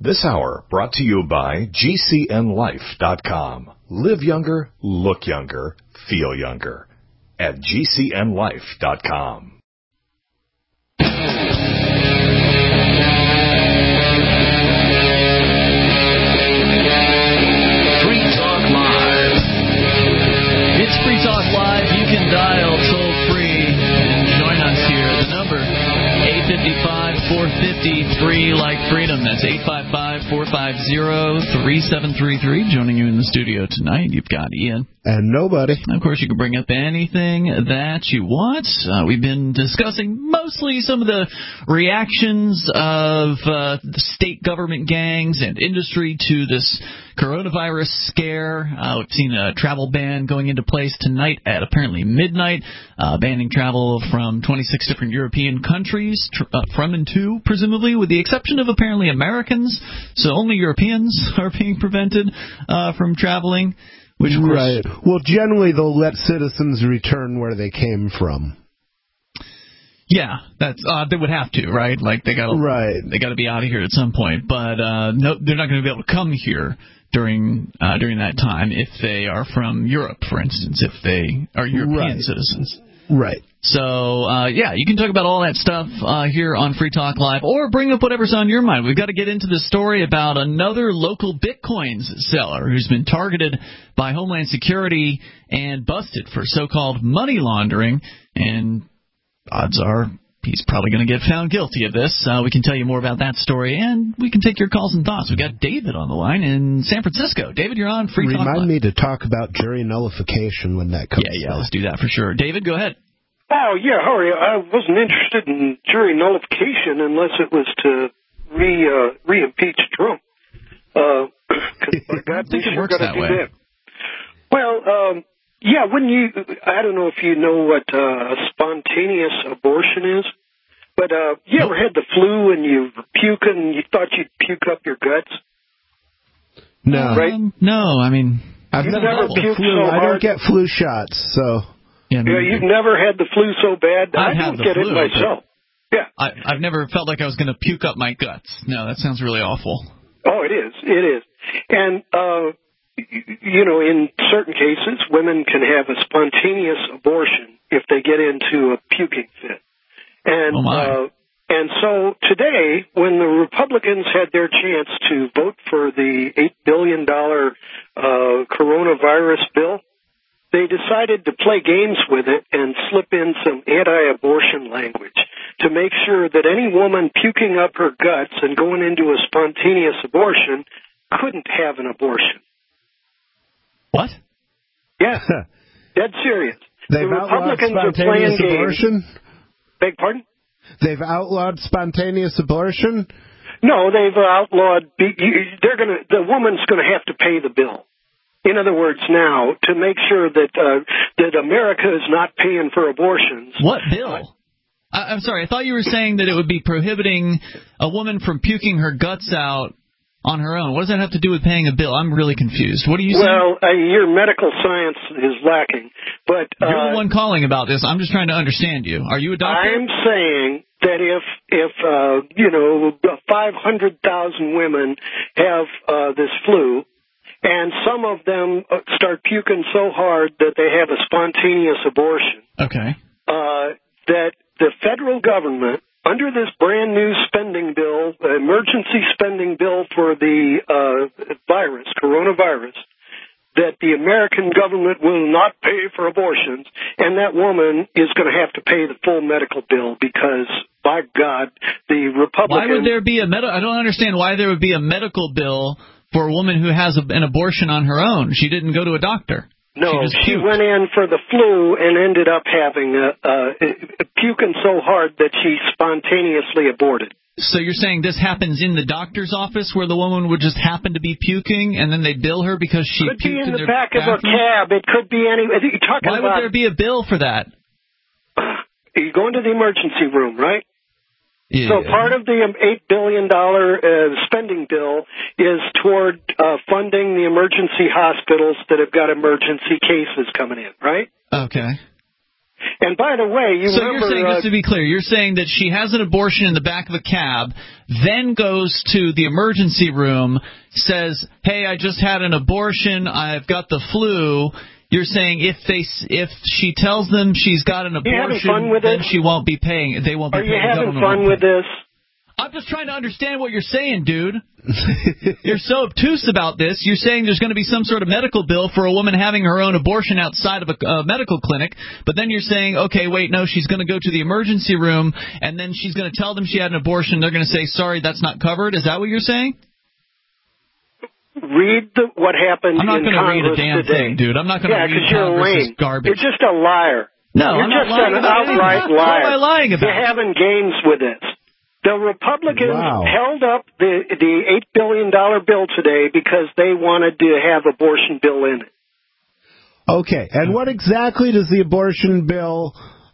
This hour brought to you by GCNLife.com. Live younger, look younger, feel younger at GCNLife.com. Free Talk Live. It's Free Talk Live. You can dial toll-free and join us here. The number, 855-450-3 like freedom. That's 855-450-3733. Joining you in the studio tonight, you've got Ian. And nobody. Of course, you can bring up anything that you want. We've been discussing mostly some of the reactions of the state government gangs and industry to this coronavirus scare. We've seen a travel ban going into place tonight at apparently midnight, banning travel from 26 different European countries, from and to, presumably, with the exception of apparently Americans. So only Europeans are being prevented from traveling. Which, of course, right. Well, generally they'll let citizens return where they came from. Yeah, that's they would have to, right? Like they got to be out of here at some point. But no, they're not going to be able to come here during that time if they are from Europe, for instance, if they are European citizens. Right. So, you can talk about all that stuff here on Free Talk Live, or bring up whatever's on your mind. We've got to get into the story about another local Bitcoins seller who's been targeted by Homeland Security and busted for so-called money laundering, and odds are he's probably going to get found guilty of this. We can tell you more about that story, and we can take your calls and thoughts. We've got David on the line in San Francisco. David, you're on Free Talk Live. Remind me to talk about jury nullification when that comes. Yeah, let's do that for sure. David, go ahead. Oh, yeah, how are you? I wasn't interested in jury nullification unless it was to re-impeach Trump. I think it works that way. Well, wouldn't you, I don't know if you know what spontaneous abortion is, but you ever had the flu and you puke and you thought you'd puke up your guts? No. Right? No, I mean, I've never had the flu. So I don't get flu shots, so... Yeah, you've never had the flu so bad? I don't get it myself. Yeah. I've never felt like I was going to puke up my guts. No, that sounds really awful. Oh, it is. It is. And, in certain cases, women can have a spontaneous abortion if they get into a puking fit. And, and so today, when the Republicans had their chance to vote for the $8 billion coronavirus bill, they decided to play games with it and slip in some anti-abortion language to make sure that any woman puking up her guts and going into a spontaneous abortion couldn't have an abortion. What? Yeah, dead serious. The Republicans are playing abortion? games. Beg pardon? They've outlawed spontaneous abortion? No, they've outlawed. The woman's going to have to pay the bill. In other words, now, to make sure that America is not paying for abortions. What bill? I'm sorry, I thought you were saying that it would be prohibiting a woman from puking her guts out on her own. What does that have to do with paying a bill? I'm really confused. What are you saying? Well, your medical science is lacking. But you're the one calling about this. I'm just trying to understand you. Are you a doctor? I'm saying that if 500,000 women have this flu, and some of them start puking so hard that they have a spontaneous abortion. Okay. That the federal government, under this brand new spending bill, emergency spending bill for the coronavirus, that the American government will not pay for abortions, and that woman is going to have to pay the full medical bill because, by God, the Republicans... Why would there be I don't understand why there would be a medical bill for a woman who has an abortion on her own. She didn't go to a doctor. No, she went in for the flu and ended up having puking so hard that she spontaneously aborted. So you're saying this happens in the doctor's office where the woman would just happen to be puking and then they bill her because she could puked be in the back bathroom? of a cab. It could be any... Why would there be a bill for that? You go into the emergency room, right? Yeah. So part of the $8 billion spending bill is toward funding the emergency hospitals that have got emergency cases coming in, right? Okay. And by the way, so remember... you're saying, just to be clear, you're saying that she has an abortion in the back of a cab, then goes to the emergency room, says, hey, I just had an abortion, I've got the flu. You're saying if she tells them she's got an abortion, then she won't be paying. They won't be paying. Are you having fun with this? I'm just trying to understand what you're saying, dude. You're so obtuse about this. You're saying there's going to be some sort of medical bill for a woman having her own abortion outside of a medical clinic, but then you're saying, okay, wait, no, she's going to go to the emergency room, and then she's going to tell them she had an abortion. They're going to say, sorry, that's not covered. Is that what you're saying? Read what happened in Congress today. I'm not going to read a damn thing, dude. I'm not going to read Congress's garbage. You're just a liar. No, you're just an outright liar. What am I lying about? You're having games with this. The Republicans held up the $8 billion bill today because they wanted to have abortion bill in it. Okay, and what exactly does the abortion bill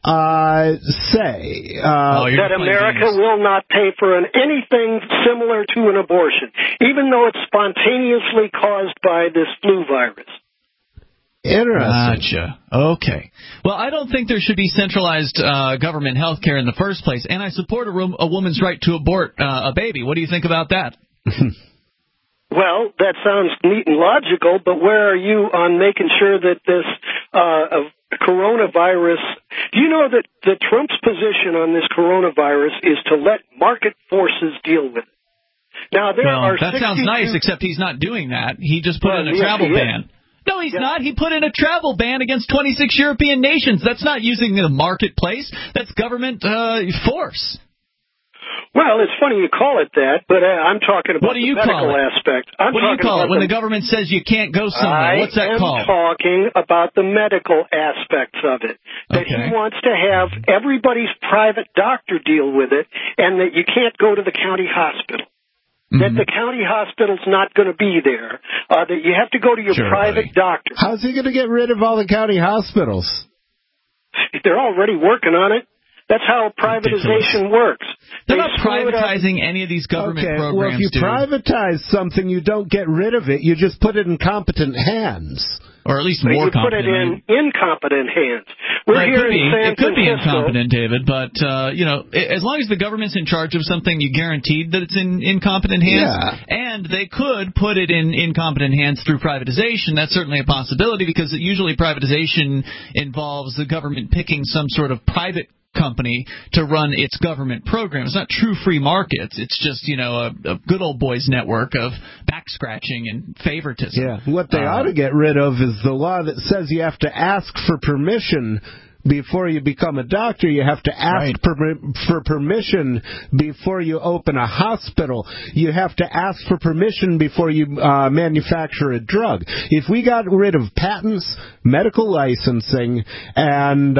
say? That America will not pay for anything similar to an abortion, even though it's spontaneously caused by this flu virus. Interesting. Gotcha. Okay. Well, I don't think there should be centralized government health care in the first place, and I support a woman's right to abort a baby. What do you think about that? Well, that sounds neat and logical, but where are you on making sure that this coronavirus... Do you know that Trump's position on this coronavirus is to let market forces deal with it? Now, that sounds nice, except he's not doing that. He just put in a travel ban. No, he's not. He put in a travel ban against 26 European nations. That's not using the marketplace. That's government force. Well, it's funny you call it that, but I'm talking about the medical aspect. What do you call it when the government says you can't go somewhere? What's that called? I'm talking about the medical aspects of it. That he wants to have everybody's private doctor deal with it, and that you can't go to the county hospital. That the county hospital's not going to be there, that you have to go to your private doctor. How's he going to get rid of all the county hospitals? They're already working on it. That's how privatization works. They're not privatizing any of these government programs, well, if you privatize something, you don't get rid of it. You just put it in competent hands. Or at least more competent. You put it in incompetent hands. We're here in San Francisco. It could be incompetent, David, but, as long as the government's in charge of something, you're guaranteed that it's in incompetent hands. Yeah. And they could put it in incompetent hands through privatization. That's certainly a possibility, because usually privatization involves the government picking some sort of private company to run its government program. It's not true free markets. It's just, a good old boys network of back scratching and favoritism. Yeah. What they ought to get rid of is the law that says you have to ask for permission before you become a doctor. You have to ask for permission before you open a hospital. You have to ask for permission before you manufacture a drug. If we got rid of patents, medical licensing, and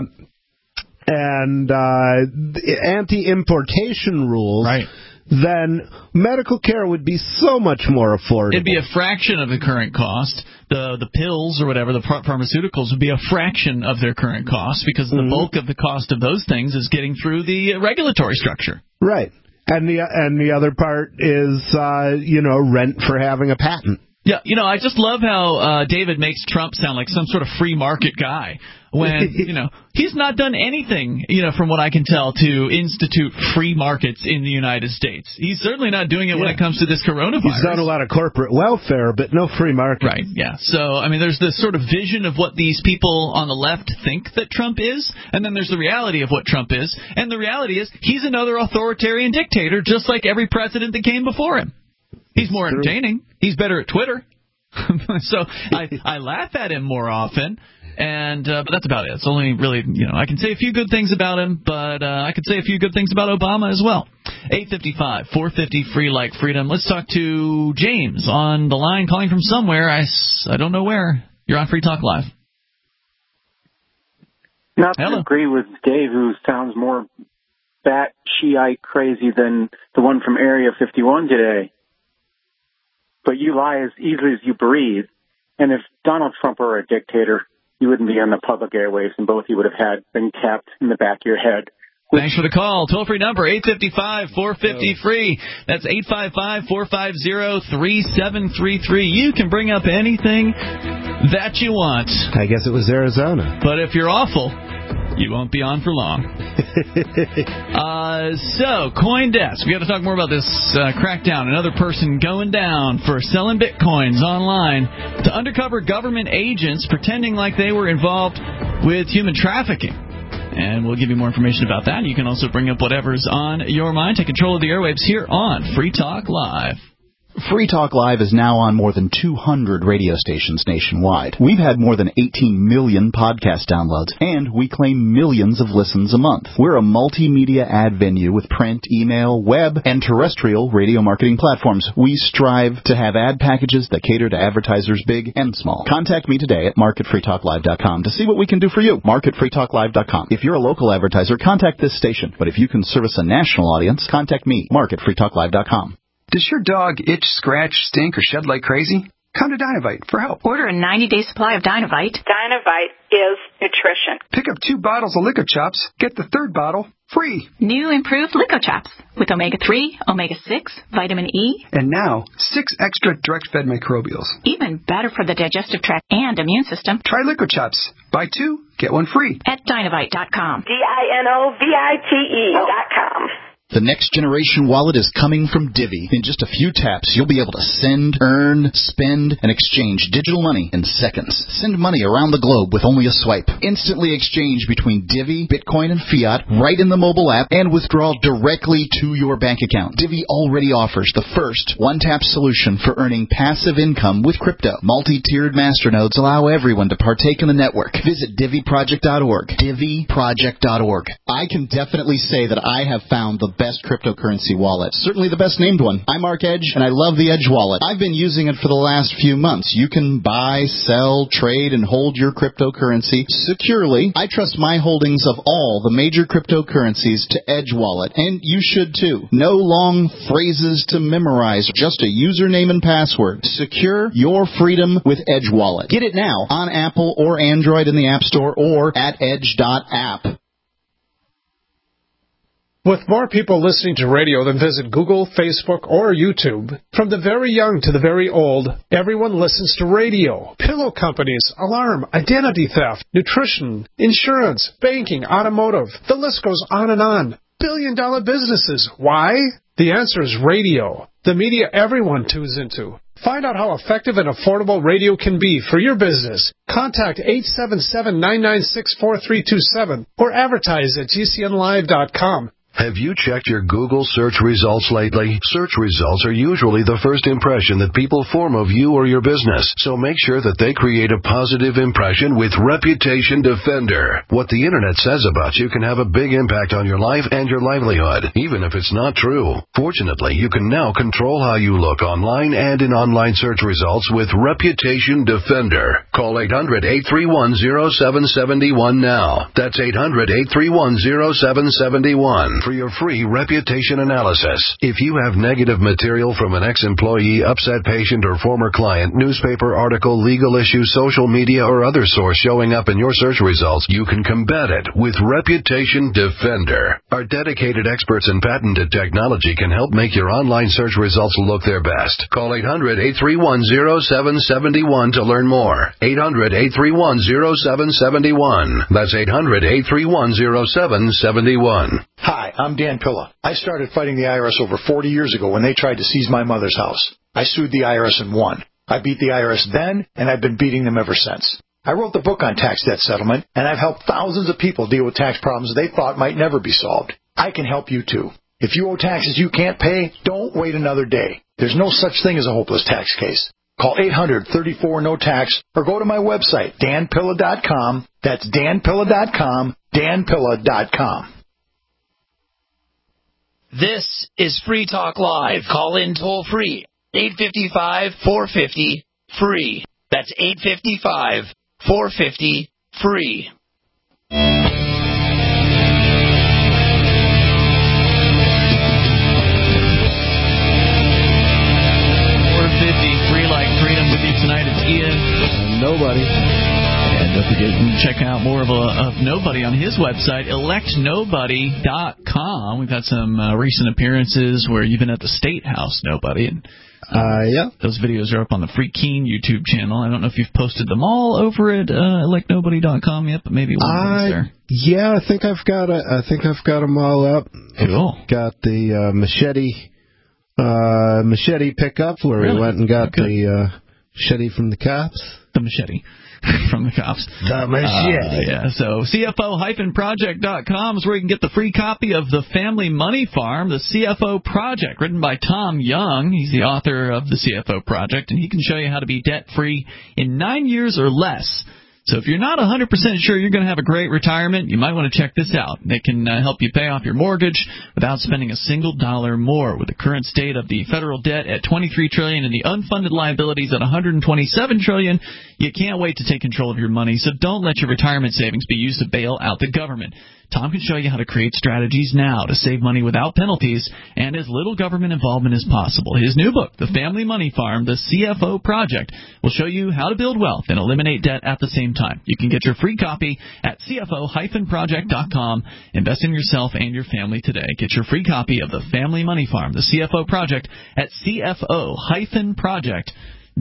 anti-importation rules, then medical care would be so much more affordable. It'd be a fraction of the current cost. The pills or whatever, the pharmaceuticals, would be a fraction of their current cost, because the bulk of the cost of those things is getting through the regulatory structure. Right. And the other part is, rent for having a patent. Yeah, I just love how David makes Trump sound like some sort of free market guy, when, he's not done anything, from what I can tell, to institute free markets in the United States. He's certainly not doing it when it comes to this coronavirus. He's done a lot of corporate welfare, but no free market. Right, yeah. So, there's this sort of vision of what these people on the left think that Trump is, and then there's the reality of what Trump is, and the reality is he's another authoritarian dictator, just like every president that came before him. He's more entertaining. He's better at Twitter. So I laugh at him more often, but that's about it. It's only really, I can say a few good things about him, but I could say a few good things about Obama as well. 855-450 free like freedom. Let's talk to James on the line, calling from somewhere. I don't know where. You're on Free Talk Live. Not to agree with Dave, who sounds more bat Shiite crazy than the one from Area 51 today. But you lie as easily as you breathe. And if Donald Trump were a dictator, you wouldn't be on the public airwaves, and both you would have been capped in the back of your head. Thanks for the call. Toll-free number, 855-450-FREE. That's 855-450-3733. You can bring up anything that you want. I guess it was Arizona. But if you're awful, You won't be on for long. So, CoinDesk. We got to talk more about this crackdown. Another person going down for selling bitcoins online to undercover government agents pretending like they were involved with human trafficking. And we'll give you more information about that. You can also bring up whatever's on your mind. Take control of the airwaves here on Free Talk Live. Free Talk Live is now on more than 200 radio stations nationwide. We've had more than 18 million podcast downloads, and we claim millions of listens a month. We're a multimedia ad venue with print, email, web, and terrestrial radio marketing platforms. We strive to have ad packages that cater to advertisers big and small. Contact me today at mark@freetalklive.com to see what we can do for you. mark@freetalklive.com. If you're a local advertiser, contact this station. But if you can service a national audience, contact me, mark@freetalklive.com. Does your dog itch, scratch, stink, or shed like crazy? Come to Dynovite for help. Order a 90-day supply of Dynovite. Dynovite is nutrition. Pick up 2 bottles of Lico Chops. Get the 3rd bottle free. New improved Lico Chops with omega-3, omega-6, vitamin E. And now, 6 extra direct-fed microbials. Even better for the digestive tract and immune system. Try Lico Chops. Buy 2, get 1 free. At Dynovite.com. DINOVITE.com. The next generation wallet is coming from Divvy. In just a few taps, you'll be able to send, earn, spend, and exchange digital money in seconds. Send money around the globe with only a swipe. Instantly exchange between Divvy, Bitcoin, and fiat right in the mobile app and withdraw directly to your bank account. Divvy already offers the first one-tap solution for earning passive income with crypto. Multi-tiered masternodes allow everyone to partake in the network. Visit DivvyProject.org. DivvyProject.org. I can definitely say that I have found the best cryptocurrency wallet. Certainly the best named one. I'm Mark Edge, and I love the Edge wallet. I've been using it for the last few months. You can buy, sell, trade, and hold your cryptocurrency securely. I trust my holdings of all the major cryptocurrencies to Edge wallet, and you should too. No long phrases to memorize, just a username and password. Secure your freedom with Edge wallet. Get it now on Apple or Android in the App Store or at edge.app. With more people listening to radio than visit Google, Facebook, or YouTube, from the very young to the very old, everyone listens to radio. Pillow companies, alarm, identity theft, nutrition, insurance, banking, automotive. The list goes on and on. Billion-dollar businesses. Why? The answer is radio. The media everyone tunes into. Find out how effective and affordable radio can be for your business. Contact 877-996-4327 or advertise at GCNlive.com. Have you checked your Google search results lately? Search results are usually the first impression that people form of you or your business, so make sure that they create a positive impression with Reputation Defender. What the Internet says about you can have a big impact on your life and your livelihood, even if it's not true. Fortunately, you can now control how you look online and in online search results with Reputation Defender. Call 800-831-0771 now. That's 800-831-0771. For your free reputation analysis. If you have negative material from an ex-employee, upset patient, or former client, newspaper article, legal issue, social media, or other source showing up in your search results, you can combat it with Reputation Defender. Our dedicated experts in patented technology can help make your online search results look their best. Call 800-831-0771 to learn more. 800-831-0771. That's 800-831-0771. Hi, I'm Dan Pilla. I started fighting the IRS over 40 years ago when they tried to seize my mother's house. I sued the IRS and won. I beat the IRS then, and I've been beating them ever since. I wrote the book on tax debt settlement, and I've helped thousands of people deal with tax problems they thought might never be solved. I can help you too. If you owe taxes you can't pay, don't wait another day. There's no such thing as a hopeless tax case. Call 800-34-NO-TAX or go to my website, danpilla.com. That's danpilla.com, danpilla.com. This is Free Talk Live. Call in toll free. 855-450-FREE. That's 855-450-FREE. Free like freedom with you tonight. It's Ian. Nobody. And don't forget, check out more of Nobody on his website, electnobody.com. We've had some recent appearances where you've been at the State House, Nobody, and Yeah. Those videos are up on the Free Keen YouTube channel. I don't know if you've posted them all over at likenobody.com yet, but maybe one is there. Yeah, I think I've got them all up. Cool. Got the machete pickup where we went and got the machete from the cops. The machete. From the cops. The machete. Yeah, so CFO-project.com is where you can get the free copy of The Family Money Farm, the CFO Project, written by Tom Young. He's the author of the CFO Project, and he can show you how to be debt-free in 9 years or less. So if you're not 100% sure you're going to have a great retirement, you might want to check this out. They can help you pay off your mortgage without spending a single dollar more. With the current state of the federal debt at $23 trillion and the unfunded liabilities at $127 trillion, you can't wait to take control of your money. So don't let your retirement savings be used to bail out the government. Tom can show you how to create strategies now to save money without penalties and as little government involvement as possible. His new book, The Family Money Farm, the CFO Project, will show you how to build wealth and eliminate debt at the same time. You can get your free copy at CFO-project.com. Invest in yourself and your family today. Get your free copy of The Family Money Farm, the CFO Project, at CFO-project.com.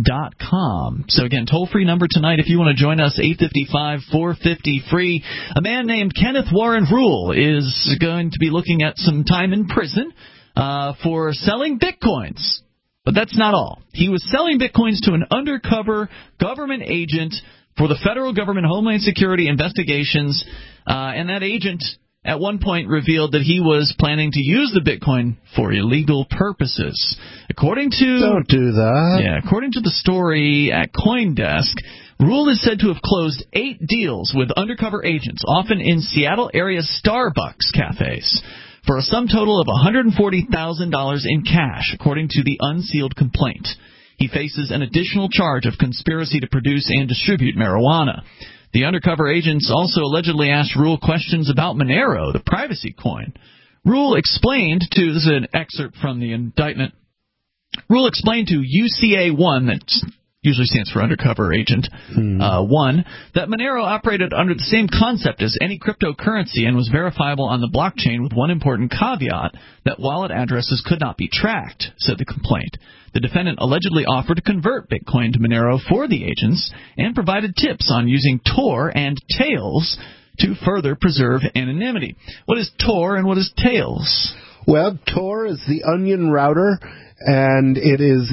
So again, toll-free number tonight if you want to join us, 855-450-FREE. A man named Kenneth Warren Rule is going to be looking at some time in prison for selling bitcoins. But that's not all. He was selling bitcoins to an undercover government agent for the federal government Homeland Security investigations, and that agent at one point revealed that he was planning to use the Bitcoin for illegal purposes. According to Don't do that. Yeah, according to the story at CoinDesk, Rule is said to have closed 8 deals with undercover agents, often in Seattle area Starbucks cafes, for a sum total of $140,000 in cash, according to the unsealed complaint. He faces an additional charge of conspiracy to produce and distribute marijuana. The undercover agents also allegedly asked Rule questions about Monero, the privacy coin. Rule explained to, this is an excerpt from the indictment, Rule explained to UCA1, that usually stands for undercover agent, 1, that Monero operated under the same concept as any cryptocurrency and was verifiable on the blockchain with one important caveat, that wallet addresses could not be tracked, said the complaint. The defendant allegedly offered to convert Bitcoin to Monero for the agents and provided tips on using Tor and Tails to further preserve anonymity. What is Tor and what is Tails? Well, Tor is the onion router, and it is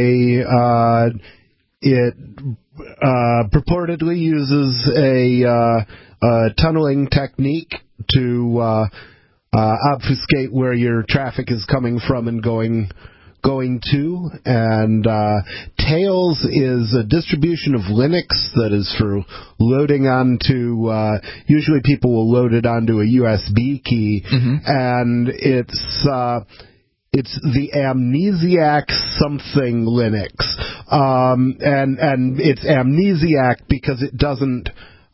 it purportedly uses a tunneling technique to obfuscate where your traffic is coming from and going to, and Tails is a distribution of Linux that is for loading onto, usually people will load it onto a USB key, and it's the Amnesiac something Linux, and it's Amnesiac because it doesn't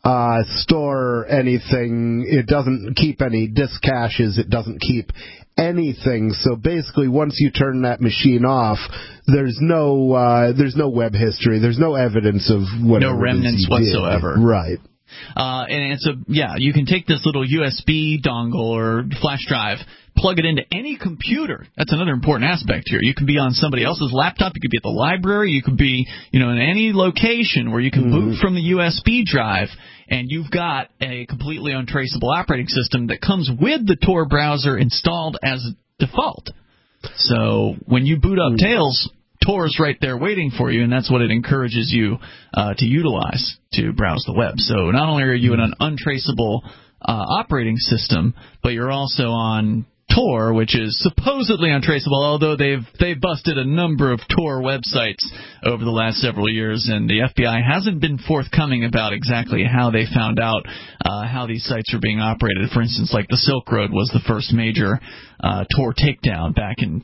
store anything, it doesn't keep any disk caches, it doesn't keep anything. So basically, once you turn that machine off, there's no web history, there's no evidence of whatever. No remnants whatsoever. Right. And so, yeah, you can take this little USB dongle or flash drive, plug it into any computer. That's another important aspect here. You can be on somebody else's laptop. You could be at the library. You could be, in any location where you can boot from the USB drive, and you've got a completely untraceable operating system that comes with the Tor browser installed as default. So when you boot up Tails, Tor's right there waiting for you, and that's what it encourages you to utilize to browse the web. So not only are you in an untraceable operating system, but you're also on Tor, which is supposedly untraceable, although they've busted a number of Tor websites over the last several years, and the FBI hasn't been forthcoming about exactly how they found out how these sites are being operated. For instance, like the Silk Road was the first major Tor takedown back in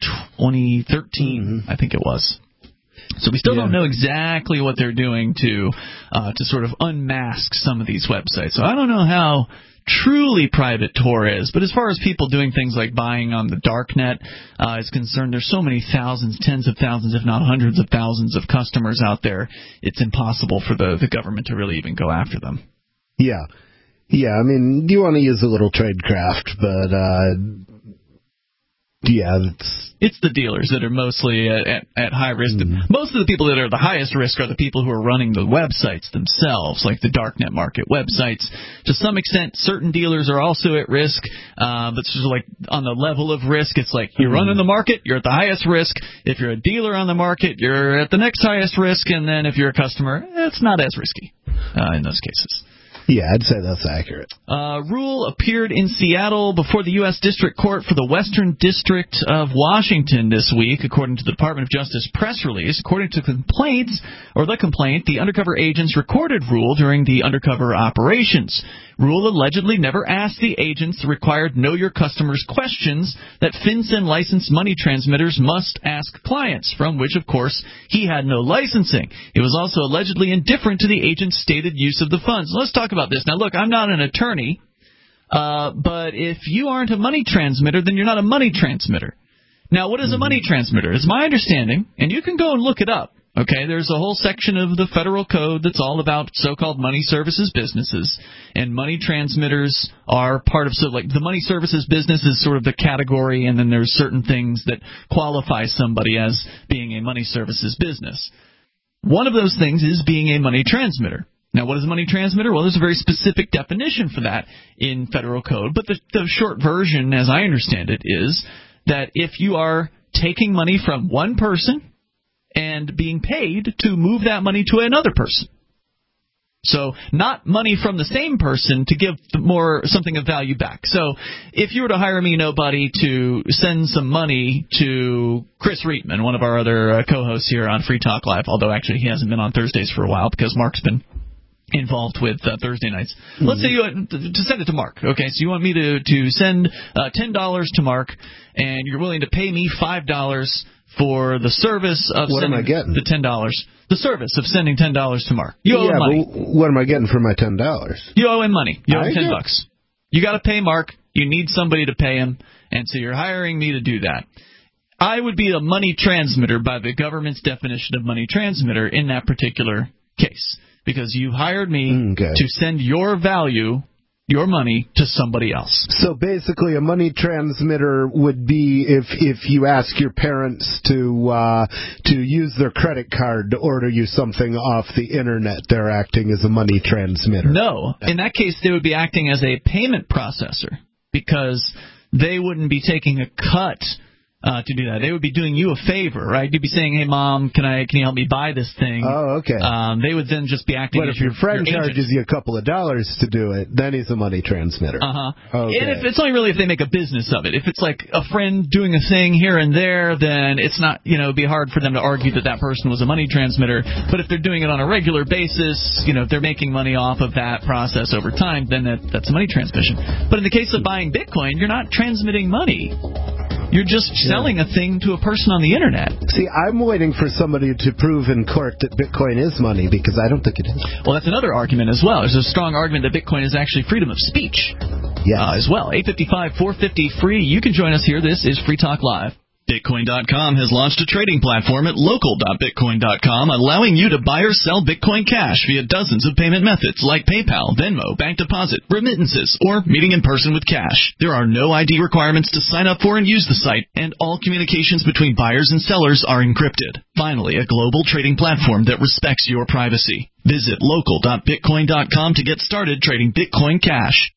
2013, I think it was. So we still don't know exactly what they're doing to sort of unmask some of these websites. So I don't know how truly private Tor is, but as far as people doing things like buying on the darknet is concerned, there's so many thousands, tens of thousands, if not hundreds of thousands of customers out there, it's impossible for the government to really even go after them. Yeah, I mean, you want to use a little tradecraft, but Yeah, it's the dealers that are mostly at high risk. Most of the people that are the highest risk are the people who are running the websites themselves, like the darknet market websites. To some extent, certain dealers are also at risk, but sort of like on the level of risk, it's like you're running the market, you're at the highest risk. If you're a dealer on the market, you're at the next highest risk, and then if you're a customer, it's not as risky in those cases. Yeah, I'd say that's accurate. Rule appeared in Seattle before the U.S. District Court for the Western District of Washington this week, according to the Department of Justice press release. According to the complaint, the undercover agents recorded Rule during the undercover operations. Rule allegedly never asked the agents the required Know Your Customers questions that FinCEN licensed money transmitters must ask clients, from which, of course, he had no licensing. He was also allegedly indifferent to the agent's stated use of the funds. Let's talk about this. Now, look, I'm not an attorney, but if you aren't a money transmitter, then you're not a money transmitter. Now, what is a money transmitter? It's my understanding, and you can go and look it up. Okay, there's a whole section of the federal code that's all about so-called money services businesses, and money transmitters are part of, so like the money services business is sort of the category, and then there's certain things that qualify somebody as being a money services business. One of those things is being a money transmitter. Now, what is a money transmitter? Well, there's a very specific definition for that in federal code, but the short version, as I understand it, is that if you are taking money from one person and being paid to move that money to another person. So not money from the same person to give something of value back. So if you were to hire me, nobody, to send some money to Chris Reitman, one of our other co-hosts here on Free Talk Live, although actually he hasn't been on Thursdays for a while because Mark's been involved with Thursday nights. Let's say you to send it to Mark. Okay, so you want me to send $10 to Mark, and you're willing to pay me $5 for the service of sending the $10. The service of sending $10 to Mark. You owe him money. But what am I getting for my $10? You owe him money. You owe him $10. You got to pay Mark. You need somebody to pay him, and so you're hiring me to do that. I would be a money transmitter by the government's definition of money transmitter in that particular case, because you hired me to send your money to somebody else. So basically, a money transmitter would be if you ask your parents to use their credit card to order you something off the internet, they're acting as a money transmitter. No. In that case, they would be acting as a payment processor, because they wouldn't be taking a cut to do that. They would be doing you a favor, right? You'd be saying, "Hey, Mom, can you help me buy this thing?" Oh, okay. They would then just be acting as your friend charges you a couple of dollars to do it, then he's a money transmitter. Okay. And it's only really if they make a business of it. If it's like a friend doing a thing here and there, then it's not, it'd be hard for them to argue that person was a money transmitter. But if they're doing it on a regular basis, if they're making money off of that process over time, then that's a money transmission. But in the case of buying Bitcoin, you're not transmitting money. You're just selling a thing to a person on the internet. See, I'm waiting for somebody to prove in court that Bitcoin is money, because I don't think it is. Well, that's another argument as well. There's a strong argument that Bitcoin is actually freedom of speech as well. 855-450-FREE. You can join us here. This is Free Talk Live. Bitcoin.com has launched a trading platform at local.bitcoin.com, allowing you to buy or sell Bitcoin Cash via dozens of payment methods like PayPal, Venmo, bank deposit, remittances, or meeting in person with cash. There are no ID requirements to sign up for and use the site, and all communications between buyers and sellers are encrypted. Finally, a global trading platform that respects your privacy. Visit local.bitcoin.com to get started trading Bitcoin Cash.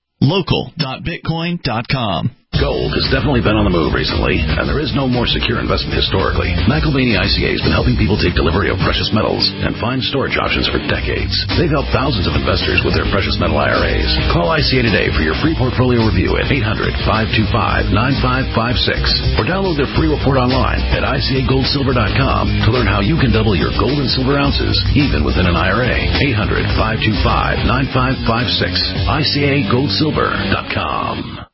Local.bitcoin.com. Gold has definitely been on the move recently, and there is no more secure investment historically. McElvaney ICA has been helping people take delivery of precious metals and find storage options for decades. They've helped thousands of investors with their precious metal IRAs. Call ICA today for your free portfolio review at 800-525-9556, or download their free report online at ICAGoldSilver.com to learn how you can double your gold and silver ounces, even within an IRA. 800-525-9556, ICAGoldSilver.com.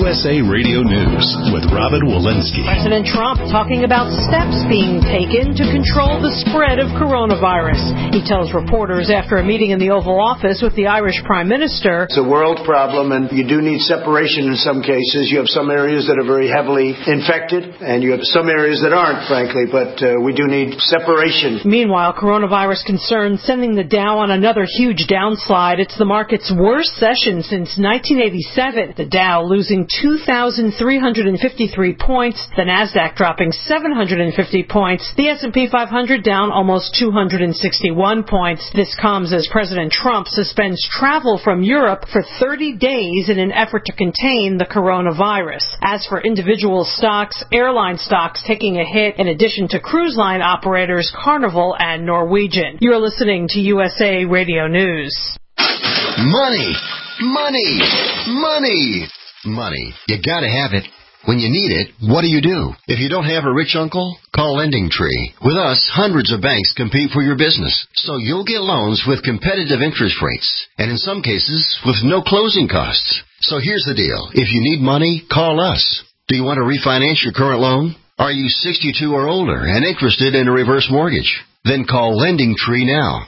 USA Radio News with Robin Walensky. President Trump talking about steps being taken to control the spread of coronavirus. He tells reporters after a meeting in the Oval Office with the Irish Prime Minister, it's a world problem, and you do need separation in some cases. You have some areas that are very heavily infected, and you have some areas that aren't, frankly, but we do need separation. Meanwhile, coronavirus concerns sending the Dow on another huge downslide. It's the market's worst session since 1987. The Dow losing 2,353 points, the Nasdaq dropping 750 points, the S&P 500 down almost 261 points. This comes as President Trump suspends travel from Europe for 30 days in an effort to contain the coronavirus. As for individual stocks, airline stocks taking a hit in addition to cruise line operators Carnival and Norwegian. You're listening to USA Radio News. Money, money, money, money. You gotta have it. When you need it, what do? If you don't have a rich uncle, call LendingTree. With us, hundreds of banks compete for your business, so you'll get loans with competitive interest rates, and in some cases, with no closing costs. So here's the deal. If you need money, call us. Do you want to refinance your current loan? Are you 62 or older and interested in a reverse mortgage? Then call LendingTree now.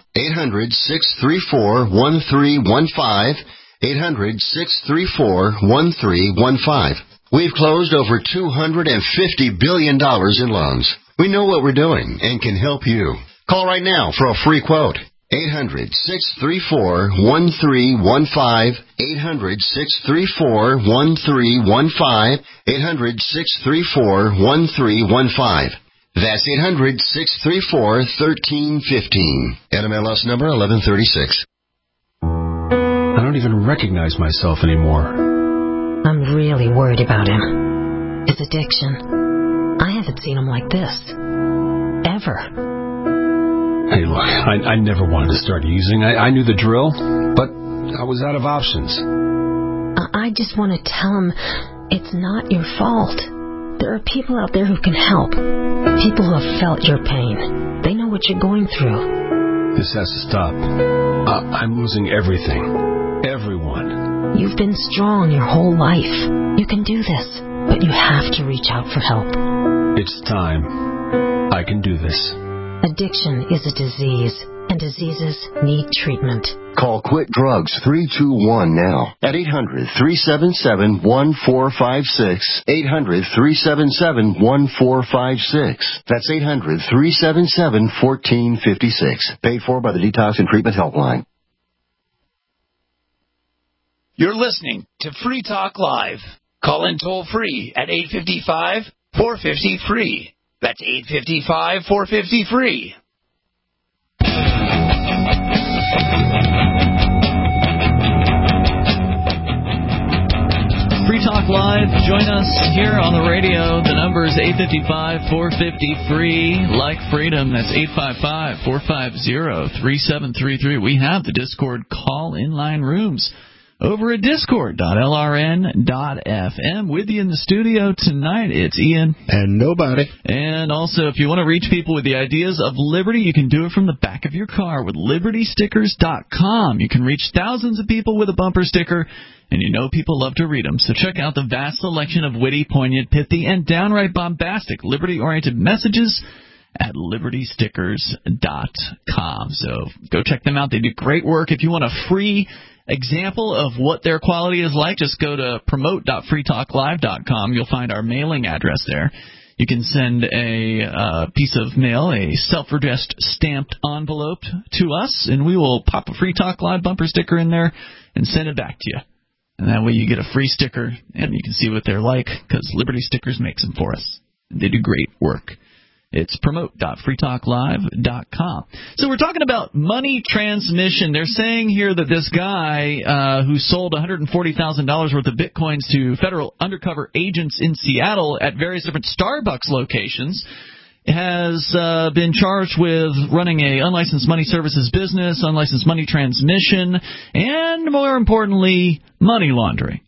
800-634-1315. 800-634-1315. We've closed over $250 billion in loans. We know what we're doing and can help you. Call right now for a free quote. 800-634-1315. 800-634-1315. 800-634-1315. That's 800-634-1315. NMLS number 1136. I don't even recognize myself anymore. I'm really worried about him. His addiction. I haven't seen him like this. Ever. Hey, look, I never wanted to start using. I knew the drill, but I was out of options. I just want to tell him it's not your fault. There are people out there who can help. People who have felt your pain. They know what you're going through. This has to stop. I'm losing everything. Everyone. You've been strong your whole life. You can do this, but you have to reach out for help. It's time. I can do this. Addiction is a disease, and diseases need treatment. Call Quit Drugs 321 now at 800-377-1456. 800-377-1456. That's 800-377-1456. Paid for by the Detox and Treatment Helpline. You're listening to Free Talk Live. Call in toll free at 855-450-FREE. That's 855-450-FREE. Free Talk Live. Join us here on the radio. The number is 855-450-FREE. Like freedom, that's 855-450-3733. We have the Discord call-in line rooms over at discord.lrn.fm. With you in the studio tonight, it's Ian. And nobody. And also, if you want to reach people with the ideas of liberty, you can do it from the back of your car with libertystickers.com. You can reach thousands of people with a bumper sticker, and you know people love to read them. So check out the vast selection of witty, poignant, pithy, and downright bombastic liberty-oriented messages at libertystickers.com. So go check them out. They do great work. If you want a free example of what their quality is like, just go to promote.freetalklive.com. You'll find our mailing address there. You can send a piece of mail, a self-addressed stamped envelope to us, and we will pop a Free Talk Live bumper sticker in there and send it back to you. And that way you get a free sticker, and you can see what they're like, because Liberty Stickers makes them for us. They do great work. It's promote.freetalklive.com. So we're talking about money transmission. They're saying here that this guy who sold $140,000 worth of bitcoins to federal undercover agents in Seattle at various different Starbucks locations has been charged with running a unlicensed money services business, unlicensed money transmission, and more importantly, money laundering.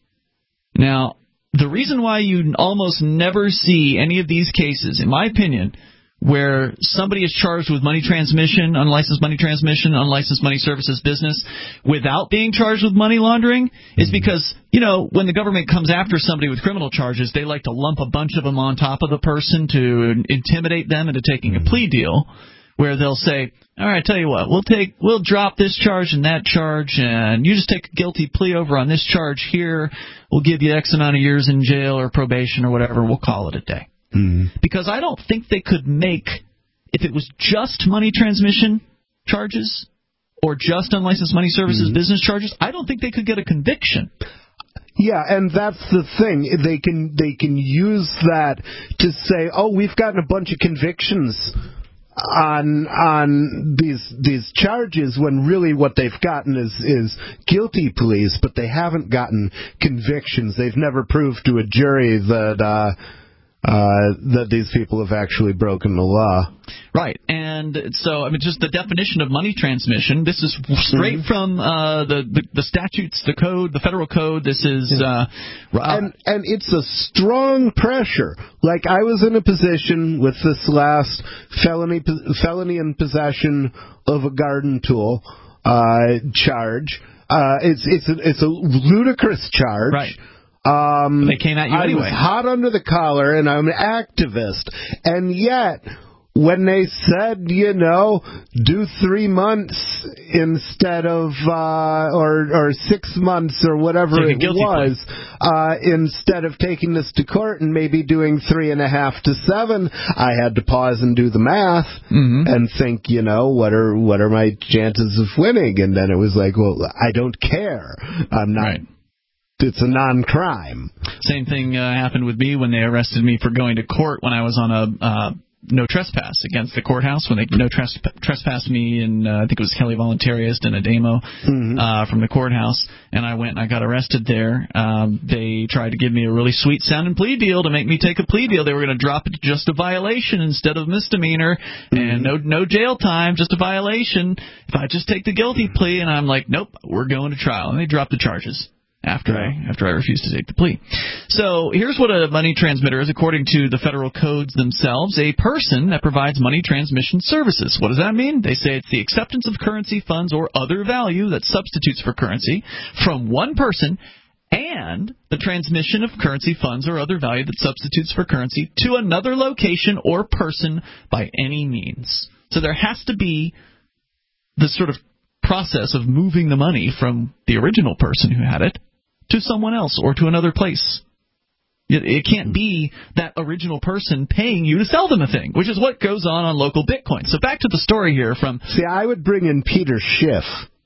Now, the reason why you almost never see any of these cases, in my opinion, where somebody is charged with money transmission, unlicensed money transmission, unlicensed money services business, without being charged with money laundering, is because, when the government comes after somebody with criminal charges, they like to lump a bunch of them on top of the person to intimidate them into taking a plea deal, where they'll say, all right, tell you what, we'll drop this charge and that charge, and you just take a guilty plea over on this charge here. We'll give you X amount of years in jail or probation or whatever. We'll call it a day. Because I don't think they could make, if it was just money transmission charges or just unlicensed money services business charges, I don't think they could get a conviction. Yeah, and that's the thing. They can use that to say, oh, we've gotten a bunch of convictions on these charges, when really what they've gotten is guilty pleas, but they haven't gotten convictions. They've never proved to a jury that these people have actually broken the law. Right, and so, just the definition of money transmission, this is straight from the statutes, the code, the federal code. This is... and it's a strong pressure. Like, I was in a position with this last felony in possession of a garden tool charge. It's a ludicrous charge. Right. They came at you anyway. I was hot under the collar, and I'm an activist. And yet, when they said, do 3 months instead of, or 6 months or whatever it was, instead of taking this to court and maybe doing 3.5 to 7, I had to pause and do the math and think, what are my chances of winning? And then it was like, well, I don't care. I'm not... Right. It's a non-crime. Same thing happened with me when they arrested me for going to court when I was on a no trespass against the courthouse, when they no trespassed me, and I think it was Kelly Voluntarist and a demo from the courthouse, and I went and I got arrested there. They tried to give me a really sweet sounding plea deal to make me take a plea deal. They were going to drop it to just a violation instead of misdemeanor, and no jail time, just a violation if I just take the guilty plea. And I'm like, nope, we're going to trial, and they dropped the charges after I refused to take the plea. So here's what a money transmitter is according to the federal codes themselves: a person that provides money transmission services. What does that mean? They say it's the acceptance of currency, funds, or other value that substitutes for currency from one person, and the transmission of currency, funds, or other value that substitutes for currency to another location or person by any means. So there has to be this sort of process of moving the money from the original person who had it to someone else or to another place. It can't be that original person paying you to sell them a thing, which is what goes on local Bitcoin. So back to the story here from... See, I would bring in Peter Schiff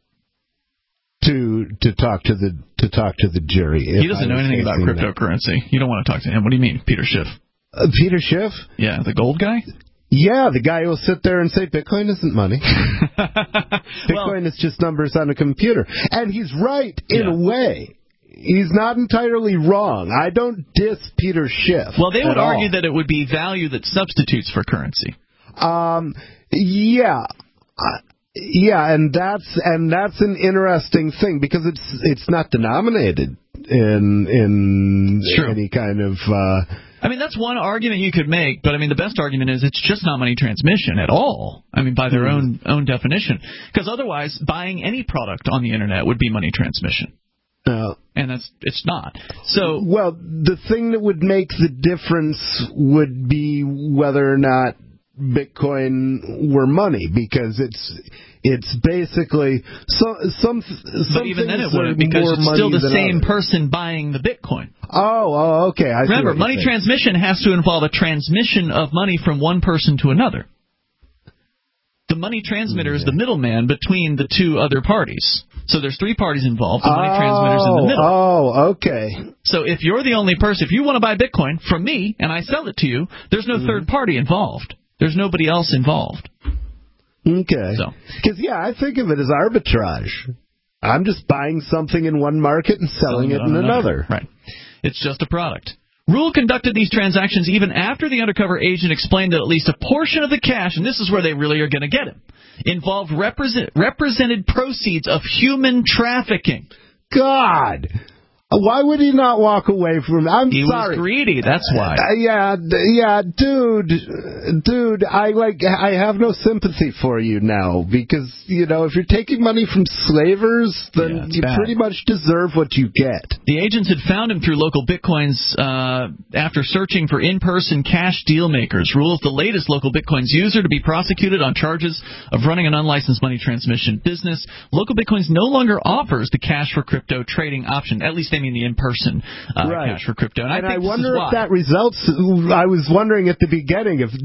to talk to the jury. He doesn't know anything about cryptocurrency. You don't want to talk to him. What do you mean, Peter Schiff? Peter Schiff? Yeah, the gold guy? Yeah, the guy who will sit there and say Bitcoin isn't money. Bitcoin is just numbers on a computer. And he's right in a way. He's not entirely wrong. I don't diss Peter Schiff. Well, they would argue that it would be value that substitutes for currency. Yeah, and that's an interesting thing, because it's not denominated in any kind of. That's one argument you could make, but the best argument is it's just not money transmission at all. By their own definition, because otherwise buying any product on the internet would be money transmission. And it's not. So, well, the thing that would make the difference would be whether or not Bitcoin were money, because it's basically some. But even then, it wouldn't, because it's still the same person buying the Bitcoin. Oh, okay. Remember, money transmission has to involve a transmission of money from one person to another. The money transmitter is the middleman between the two other parties. So there's 3 parties involved. The money transmitter's in the middle. Oh, okay. So if you're the only person, if you want to buy Bitcoin from me and I sell it to you, there's no third party involved. There's nobody else involved. Okay. Because, I think of it as arbitrage. I'm just buying something in one market and selling it in another. Right. It's just a product. Rule conducted these transactions even after the undercover agent explained that at least a portion of the cash, and this is where they really are going to get him, involved represented proceeds of human trafficking. God! Why would he not walk away from it? He sorry. was greedy, that's why. Dude, I have no sympathy for you now, because, if you're taking money from slavers, then you pretty much deserve what you get. The agents had found him through local Bitcoins after searching for in-person cash deal makers. Rule of the latest local Bitcoins user to be prosecuted on charges of running an unlicensed money transmission business. Local Bitcoins no longer offers the cash for crypto trading option, at least the in-person cash for crypto. And I wonder if that results. I was wondering at the beginning, is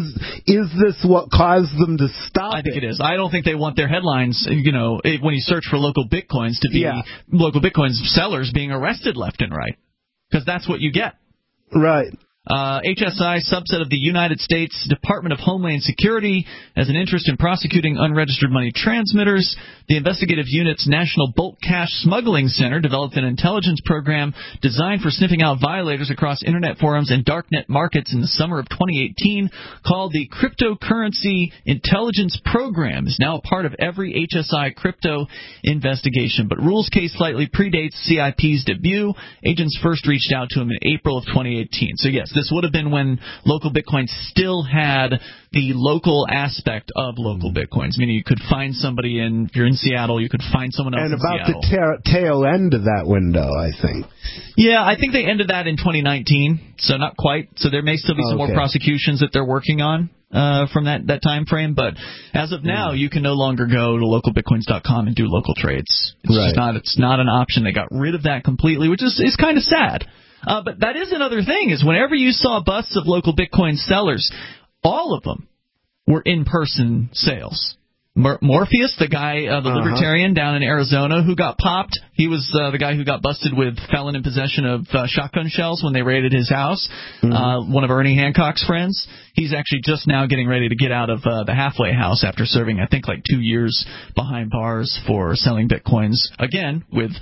this what caused them to stop? I think it is. I don't think they want their headlines, when you search for local Bitcoins, to be local Bitcoins sellers being arrested left and right, because that's what you get. Right. HSI, subset of the United States Department of Homeland Security, has an interest in prosecuting unregistered money transmitters. The investigative unit's National Bulk Cash Smuggling Center developed an intelligence program designed for sniffing out violators across Internet forums and darknet markets in the summer of 2018, called the Cryptocurrency Intelligence Program. Is now a part of every HSI crypto investigation. But Rule's case slightly predates CIP's debut. Agents first reached out to him in April of 2018. So yes, this would have been when local Bitcoins still had the local aspect of local Bitcoins, meaning you could find somebody if you're in Seattle, you could find someone else in Seattle. And about the tail end of that window, I think. Yeah, I think they ended that in 2019, so not quite. So there may still be some more prosecutions that they're working on from that time frame. But as of now, you can no longer go to localbitcoins.com and do local trades. It's not an option. They got rid of that completely, which is kind of sad. But that is another thing, is whenever you saw busts of local Bitcoin sellers, all of them were in-person sales. Morpheus, the guy, the libertarian down in Arizona who got popped, he was the guy who got busted with felon in possession of shotgun shells when they raided his house, one of Ernie Hancock's friends. He's actually just now getting ready to get out of the halfway house after serving, I think, 2 years behind bars for selling Bitcoins, again, with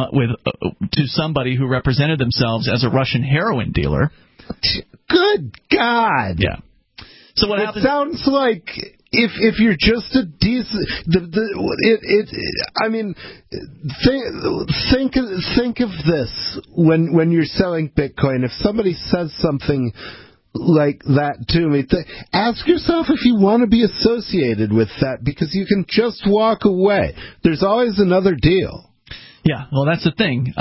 to somebody who represented themselves as a Russian heroin dealer. Good God! Yeah. So what happens? It sounds like if you're just a decent, think of this when you're selling Bitcoin. If somebody says something like that to me, ask yourself if you want to be associated with that, because you can just walk away. There's always another deal. Yeah, well, that's the thing.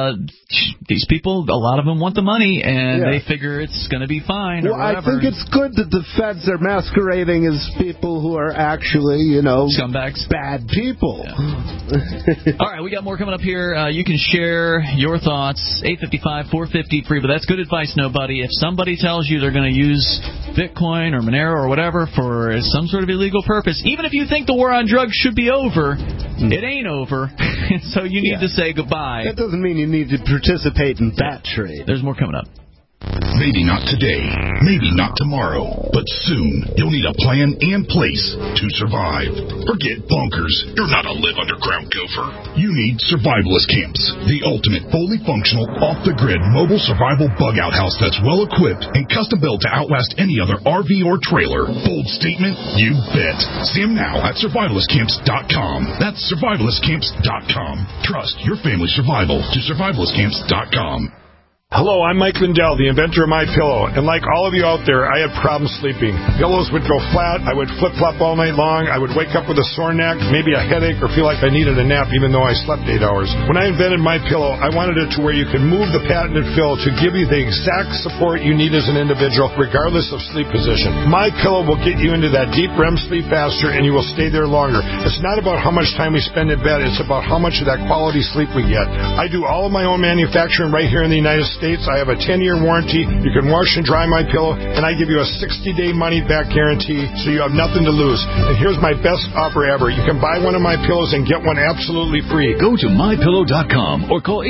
These people, a lot of them want the money, and they figure it's going to be fine or whatever. I think it's good that the feds are masquerading as people who are actually, scumbags, bad people. Yeah. All right, we got more coming up here. You can share your thoughts, 855-450-FREE, but that's good advice, nobody. If somebody tells you they're going to use Bitcoin or Monero or whatever for some sort of illegal purpose, even if you think the war on drugs should be over, it ain't over. So you need to say goodbye. That doesn't mean you need to participate in that trade. There's more coming up. Maybe not today, maybe not tomorrow, but soon you'll need a plan and place to survive. Forget bunkers. You're not a live underground gopher. You need survivalist camps, the ultimate fully functional, off-the-grid mobile survival bug-out house that's well-equipped and custom-built to outlast any other RV or trailer. Bold statement? You bet. See them now at survivalistcamps.com. That's survivalistcamps.com. Trust your family's survival to survivalistcamps.com. Hello, I'm Mike Lindell, the inventor of MyPillow, and like all of you out there, I had problems sleeping. Pillows would go flat, I would flip-flop all night long, I would wake up with a sore neck, maybe a headache, or feel like I needed a nap even though I slept 8 hours. When I invented MyPillow, I wanted it to where you could move the patented fill to give you the exact support you need as an individual, regardless of sleep position. MyPillow will get you into that deep REM sleep faster, and you will stay there longer. It's not about how much time we spend in bed, it's about how much of that quality sleep we get. I do all of my own manufacturing right here in the United States. I have a 10-year warranty. You can wash and dry MyPillow, and I give you a 60-day money-back guarantee, so you have nothing to lose. And here's my best offer ever. You can buy one of my pillows and get one absolutely free. Go to MyPillow.com or call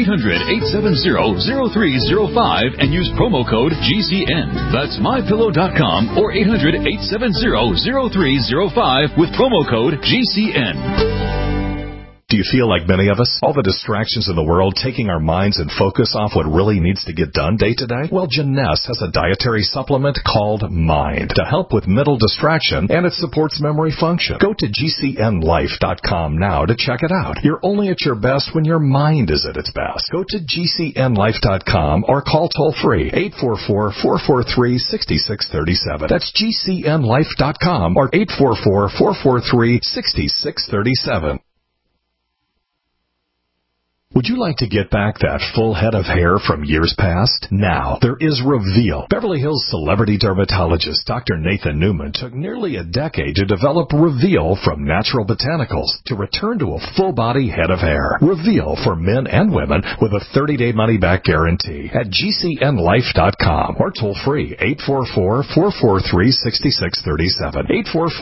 800-870-0305 and use promo code GCN. That's MyPillow.com or 800-870-0305 with promo code GCN. Do you feel like many of us? All the distractions in the world taking our minds and focus off what really needs to get done day to day? Well, Jeunesse has a dietary supplement called Mind to help with mental distraction, and it supports memory function. Go to GCNLife.com now to check it out. You're only at your best when your mind is at its best. Go to GCNLife.com or call toll-free 844-443-6637. That's GCNLife.com or 844-443-6637. Would you like to get back that full head of hair from years past? Now, there is Reveal. Beverly Hills celebrity dermatologist Dr. Nathan Newman took nearly a decade to develop Reveal from natural botanicals to return to a full-body head of hair. Reveal for men and women with a 30-day money-back guarantee at GCNLife.com or toll-free 844-443-6637.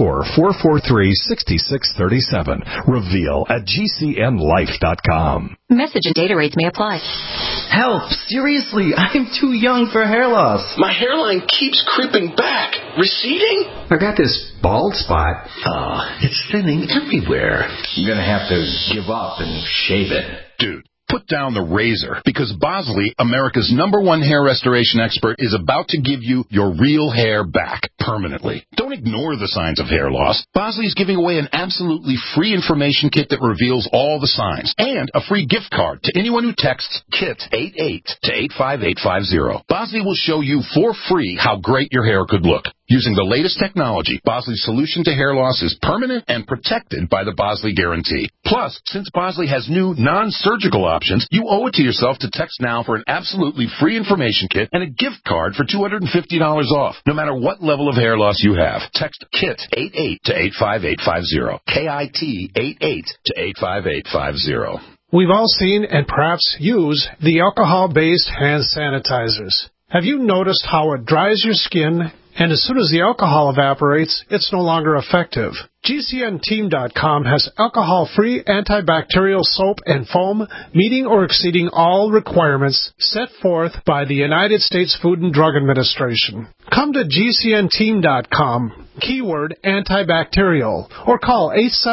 844-443-6637. Reveal at GCNLife.com. Message and data rates may apply. Help! Seriously, I'm too young for hair loss. My hairline keeps creeping back. Receding? I got this bald spot. Oh, it's thinning everywhere. I'm gonna have to give up and shave it. Dude, put down the razor, because Bosley, America's #1 hair restoration expert, is about to give you your real hair back permanently. Don't ignore the signs of hair loss. Bosley is giving away an absolutely free information kit that reveals all the signs, and a free gift card to anyone who texts KIT88 to 85850. Bosley will show you for free how great your hair could look. Using the latest technology, Bosley's solution to hair loss is permanent and protected by the Bosley Guarantee. Plus, since Bosley has new non-surgical options, you owe it to yourself to text now for an absolutely free information kit and a gift card for $250 off, no matter what level of hair loss you have. Text KIT88 to 85850. KIT88 to 85850. We've all seen and perhaps use the alcohol-based hand sanitizers. Have you noticed how it dries your skin, and as soon as the alcohol evaporates, it's no longer effective? GCNteam.com has alcohol-free antibacterial soap and foam meeting or exceeding all requirements set forth by the United States Food and Drug Administration. Come to GCNteam.com, keyword antibacterial, or call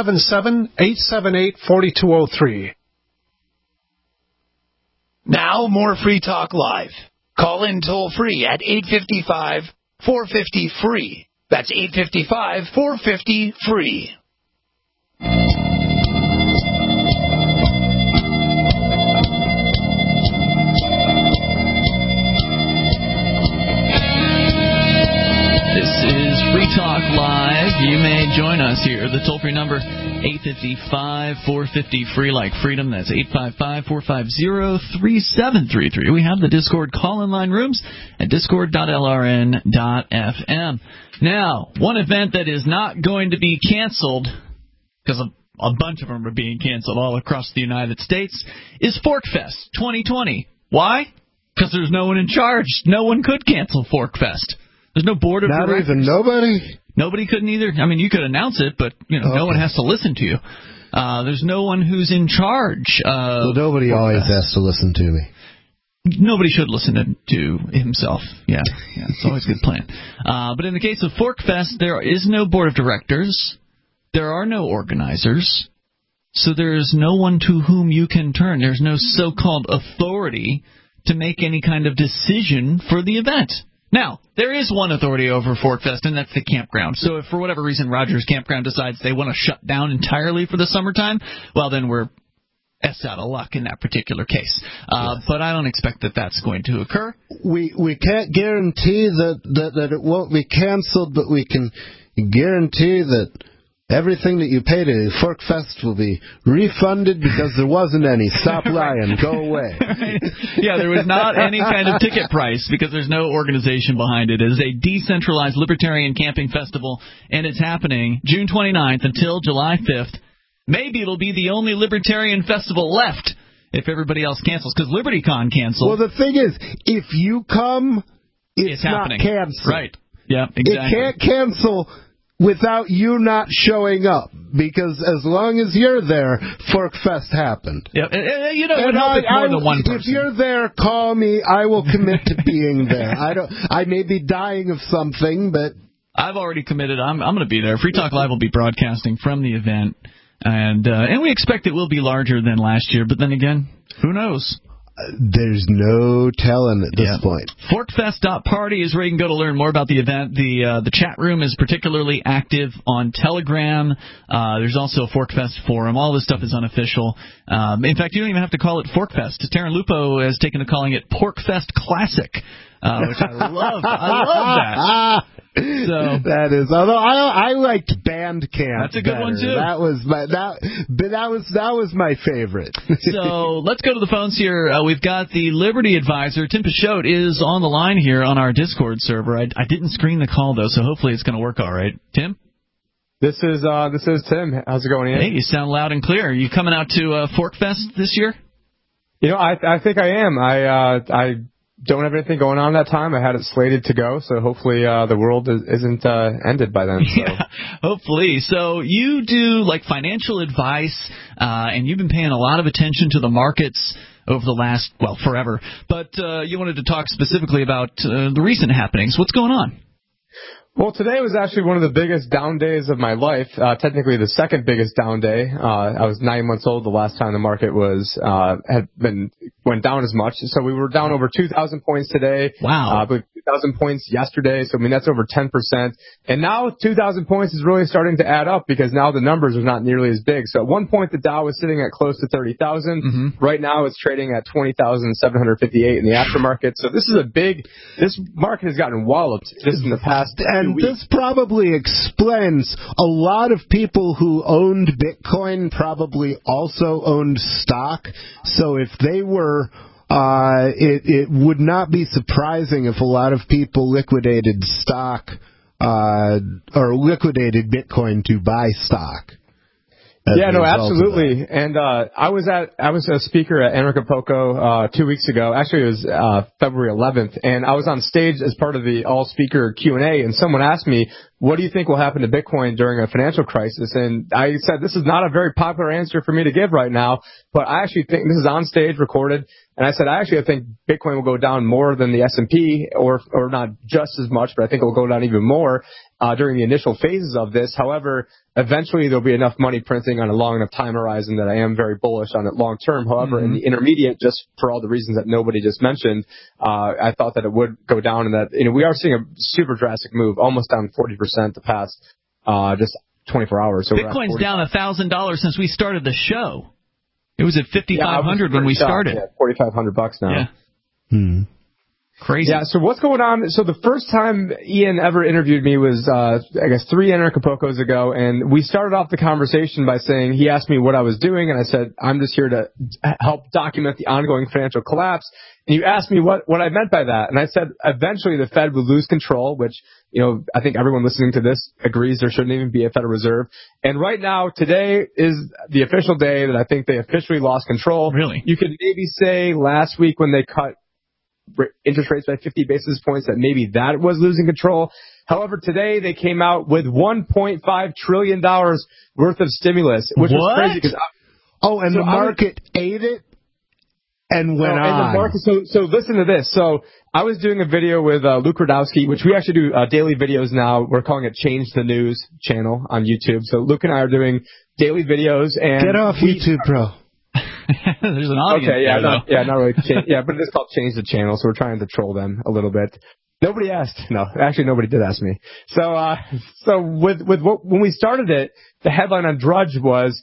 877-878-4203. Now, more Free Talk Live. Call in toll-free at 855-450-FREE. That's 855-450-FREE. This is Free Talk Live. You may join us here. The toll-free number, 855-450-FREE, like freedom. That's 855-450-3733. We have the Discord call-in line rooms at discord.lrn.fm. Now, one event that is not going to be canceled, because a bunch of them are being canceled all across the United States, is ForkFest 2020. Why? Because there's no one in charge. No one could cancel ForkFest. There's no board of directors. Not even nobody? Nobody couldn't either. I mean, you could announce it, but no one has to listen to you. There's no one who's in charge. Well, nobody always has to listen to me. Nobody should listen to himself. Yeah, it's always a good plan. But in the case of ForkFest, there is no board of directors. There are no organizers. So there's no one to whom you can turn. There's no so-called authority to make any kind of decision for the event. Now, there is one authority over ForkFest, and that's the campground. So if for whatever reason Rogers Campground decides they want to shut down entirely for the summertime, well, then we're out of luck in that particular case. But I don't expect that that's going to occur. We can't guarantee that it won't be canceled, but we can guarantee that everything that you pay to ForkFest will be refunded because there wasn't any. Stop lying. Go away. Right. Yeah, there was not any kind of ticket price because there's no organization behind it. It is a decentralized libertarian camping festival, and it's happening June 29th until July 5th. Maybe it'll be the only libertarian festival left if everybody else cancels, because LibertyCon canceled. Well, the thing is, if you come, it's not happening. canceled. Right. Yeah, exactly. It can't cancel without you not showing up, because as long as you're there, ForkFest happened. Yeah, it would help if more than one person. If you're there, call me. I will commit to being there. I may be dying of something, but I've already committed. I'm going to be there. Free Talk Live will be broadcasting from the event. And we expect it will be larger than last year, but then again, who knows? There's no telling at this point. Forkfest.party is where you can go to learn more about the event. The chat room is particularly active on Telegram. There's also a Forkfest forum. All this stuff is unofficial. In fact, you don't even have to call it Forkfest. Taryn Lupo has taken to calling it Porkfest Classic, which I love. I love that. So that is, although I liked Bandcamp. That's a good one too. That was my favorite. So let's go to the phones here. We've got the Liberty Advisor, Tim Picciott, is on the line here on our Discord server. I didn't screen the call though, so hopefully it's going to work all right. Tim? This is Tim. How's it going, Ian? Hey, you sound loud and clear. Are you coming out to Forkfest this year? You know, I think I am. I don't have anything going on that time. I had it slated to go, so hopefully the world isn't ended by then. So. Yeah, hopefully. So you do like financial advice, and you've been paying a lot of attention to the markets over the last, forever. But you wanted to talk specifically about the recent happenings. What's going on? Well, today was actually one of the biggest down days of my life. Technically, the second biggest down day. I was 9 months old the last time the market went down as much. So we were down over 2,000 points today. Wow. 2,000 points yesterday. So I mean that's over 10%. And now 2,000 points is really starting to add up because now the numbers are not nearly as big. So at one point the Dow was sitting at close to 30,000. Mm-hmm. Right now it's trading at 20,758 in the aftermarket. So this market has gotten walloped just in the past. And this probably explains a lot of people who owned Bitcoin probably also owned stock. So if they were, it would not be surprising if a lot of people liquidated stock or liquidated Bitcoin to buy stock. Yeah, no, absolutely. And I was a speaker at Anarchapulco 2 weeks ago. Actually, it was February 11th, and I was on stage as part of the all-speaker Q&A, and someone asked me, what do you think will happen to Bitcoin during a financial crisis? And I said, this is not a very popular answer for me to give right now, but I actually think this is on stage, recorded, and I said, I think Bitcoin will go down more than the S&P, or not just as much, but I think it will go down even more during the initial phases of this. However, eventually there'll be enough money printing on a long enough time horizon that I am very bullish on it long term. However, in the intermediate, just for all the reasons that nobody just mentioned, I thought that it would go down, and that we are seeing a super drastic move, almost down 40% the past just 24 hours. So Bitcoin's down $1,000 since we started the show. It was at 5,500 when we started. Yeah, $4,500 now. Yeah. Hmm. Crazy. Yeah, so what's going on? So the first time Ian ever interviewed me was, 3 Anarchapulcos ago, and we started off the conversation by saying, he asked me what I was doing, and I said, I'm just here to help document the ongoing financial collapse. And you asked me what I meant by that, and I said, eventually the Fed would lose control, which, I think everyone listening to this agrees there shouldn't even be a Federal Reserve. And right now, today is the official day that I think they officially lost control. Really? You could maybe say last week when they cut interest rates by 50 basis points that maybe that was losing control. However, today they came out with $1.5 trillion worth of stimulus, which was crazy. The market ate it and went on. And the market, so listen to this. So I was doing a video with Luke Rudowski, which we actually do daily videos now. We're calling it Change the News channel on YouTube. So Luke and I are doing daily videos. And get off YouTube, bro. There's an audience. Okay, not really. But it is called Change the Channel, so we're trying to troll them a little bit. Nobody asked. No, actually, nobody did ask me. So when we started it, the headline on Drudge was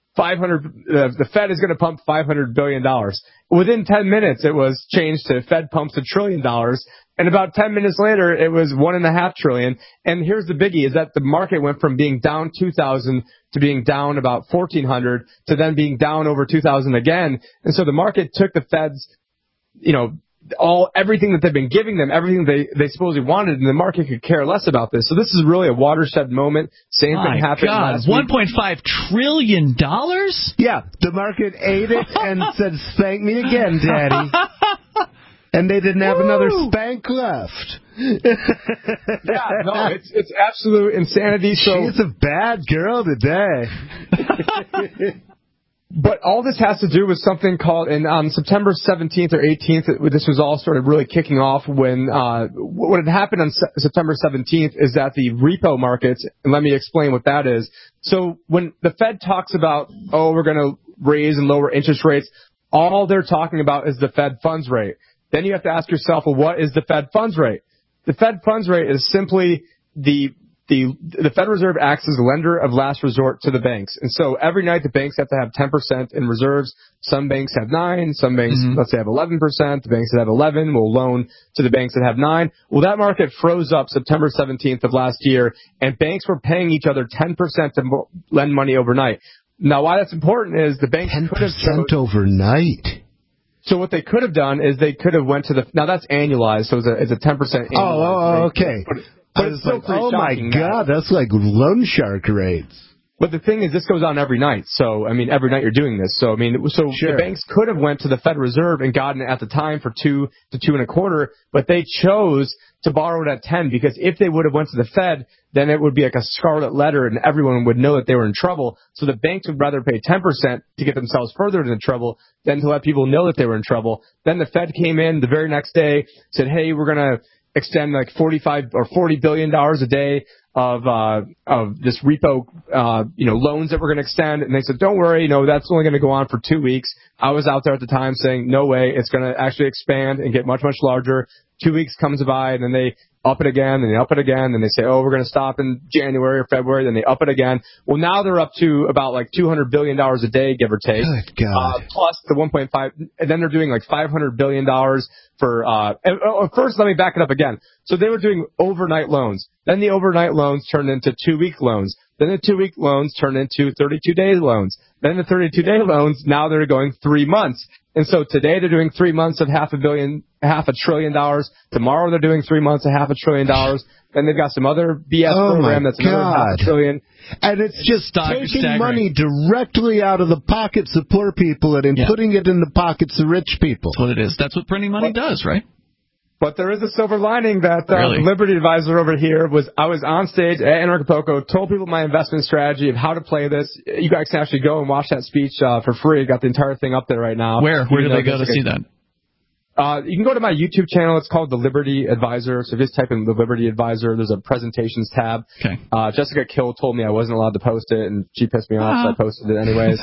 the Fed is going to pump $500 billion. Within 10 minutes, it was changed to Fed pumps $1 trillion. And about 10 minutes later, it was $1.5 trillion. And here's the biggie, is that the market went from being down 2,000 to being down about 1,400 to then being down over 2,000 again. And so the market took the Fed's, everything that they've been giving them, everything they supposedly wanted, and the market could care less about this. So this is really a watershed moment. Same thing happened last week. $1.5 trillion? Yeah, the market ate it and said, spank me again, Daddy. And they didn't have another spank left. It's absolute insanity. So she's a bad girl today. But all this has to do with something called, and on September 17th or 18th, this was all started really kicking off when what had happened on September 17th is that the repo markets, and let me explain what that is. So when the Fed talks about, we're going to raise and lower interest rates, all they're talking about is the Fed funds rate. Then you have to ask yourself, well, what is the Fed funds rate? The Fed funds rate is simply the Federal Reserve acts as a lender of last resort to the banks. And so every night the banks have to have 10% in reserves. Some banks have 9, some banks, let's say, have 11%. The banks that have 11 will loan to the banks that have 9. Well, that market froze up September 17th of last year, and banks were paying each other 10% to lend money overnight. Now, why that's important is the banks could have 10% overnight. So what they could have done is they could have went to now that's annualized, so it's a 10% annualized rate. Okay. But it's still pretty shocking. God, that's like loan shark rates. But the thing is, this goes on every night. So, I mean, every night you're doing this. So, I mean, the banks could have went to the Federal Reserve and gotten it at the time for 2 to 2.25, but they chose to borrow it at 10 because if they would have went to the Fed, then it would be like a scarlet letter and everyone would know that they were in trouble. So the banks would rather pay 10% to get themselves further into trouble than to let people know that they were in trouble. Then the Fed came in the very next day, said, hey, we're going to extend like $45 or $40 billion a day of this repo, loans that we're going to extend. And they said, don't worry, that's only going to go on for 2 weeks. I was out there at the time saying, no way, it's going to actually expand and get much, much larger. 2 weeks comes by and then they up it again, and they up it again, and they say, we're going to stop in January or February, then they up it again. Well, now they're up to about like $200 billion a day, give or take. Good God. Plus the 1.5, and then they're doing like $500 billion for, first let me back it up again. So they were doing overnight loans. Then the overnight loans turned into 2-week loans. Then the 2-week loans turned into 32-day loans. Then the 32-day loans, now they're going 3 months. And so today they're doing 3 months of $500 billion. Tomorrow they're doing 3 months of $500 billion. Then they've got some other BS program that's another $500 billion. And it's just taking money directly out of the pockets of poor people and putting it in the pockets of rich people. That's what it is. That's what printing money does, right? But there is a silver lining that really? The Liberty Advisor over here I was on stage at Anarch Poco, told people my investment strategy of how to play this. You guys can actually go and watch that speech for free. Got the entire thing up there right now. Where do they go to see that? You can go to my YouTube channel. It's called The Liberty Advisor. So if you just type in The Liberty Advisor, there's a presentations tab. Okay. Jessica Kill told me I wasn't allowed to post it, and she pissed me off, so I posted it anyways.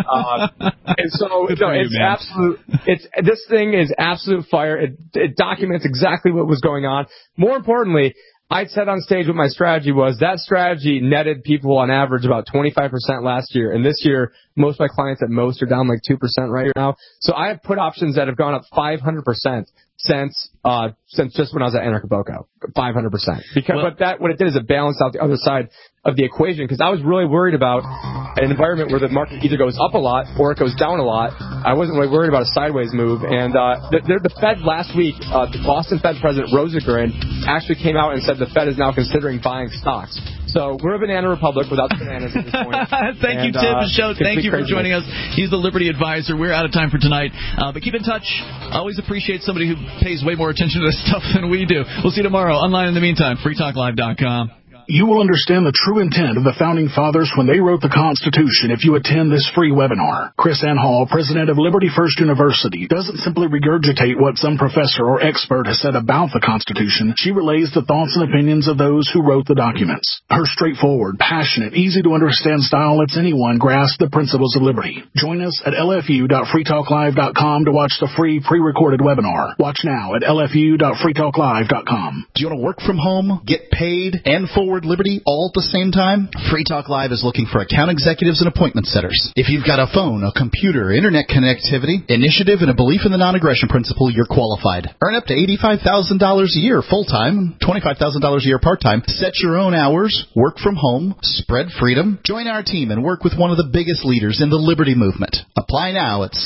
And so it's absolute. This thing is absolute fire. It documents exactly what was going on. More importantly, I said on stage what my strategy was. That strategy netted people on average about 25% last year. And this year, most of my clients at most are down like 2% right now. So I have put options that have gone up 500% since just when I was at Anarch Poco. 500%. What it did is it balanced out the other side of the equation, because I was really worried about an environment where the market either goes up a lot or it goes down a lot. I wasn't really worried about a sideways move. And the Fed last week, the Boston Fed President Rosengren actually came out and said the Fed is now considering buying stocks. So we're a banana republic without the bananas at this point. Thank you, Tim Picciott. Thank you for joining us. He's the Liberty Advisor. We're out of time for tonight. But keep in touch. I always appreciate somebody who pays way more attention to this stuff than we do. We'll see you tomorrow. Online in the meantime, freetalklive.com. You will understand the true intent of the Founding Fathers when they wrote the Constitution if you attend this free webinar. Chris Ann Hall, president of Liberty First University, doesn't simply regurgitate what some professor or expert has said about the Constitution. She relays the thoughts and opinions of those who wrote the documents. Her straightforward, passionate, easy-to-understand style lets anyone grasp the principles of liberty. Join us at lfu.freetalklive.com to watch the free pre-recorded webinar. Watch now at lfu.freetalklive.com. Do you want to work from home, get paid, and forward liberty all at the same time? Free Talk Live is looking for account executives and appointment setters. If you've got a phone, a computer, internet connectivity, initiative, and a belief in the non-aggression principle, you're qualified. Earn up to $85,000 a year full-time, $25,000 a year part-time. Set your own hours, work from home, spread freedom. Join our team and work with one of the biggest leaders in the liberty movement. Apply now at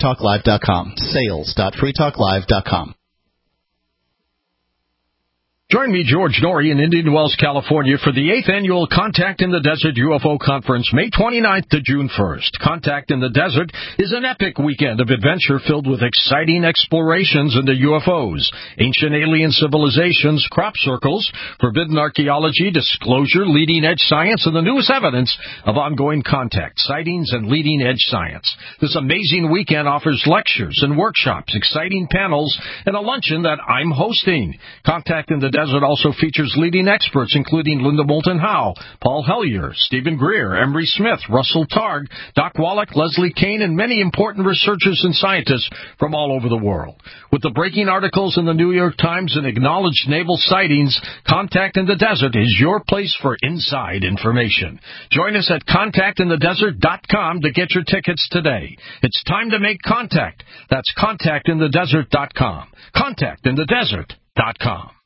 sales.freetalklive.com. Sales.freetalklive.com. Join me, George Norrie, in Indian Wells, California, for the 8th Annual Contact in the Desert UFO Conference, May 29th to June 1st. Contact in the Desert is an epic weekend of adventure filled with exciting explorations into UFOs, ancient alien civilizations, crop circles, forbidden archaeology, disclosure, leading-edge science, and the newest evidence of ongoing contact, sightings, and leading-edge science. This amazing weekend offers lectures and workshops, exciting panels, and a luncheon that I'm hosting. Contact in the Desert also features leading experts, including Linda Moulton Howe, Paul Hellyer, Stephen Greer, Emery Smith, Russell Targ, Doc Wallach, Leslie Kane, and many important researchers and scientists from all over the world. With the breaking articles in the New York Times and acknowledged naval sightings, Contact in the Desert is your place for inside information. Join us at contactinthedesert.com to get your tickets today. It's time to make contact. That's contactinthedesert.com. Contactinthedesert.com.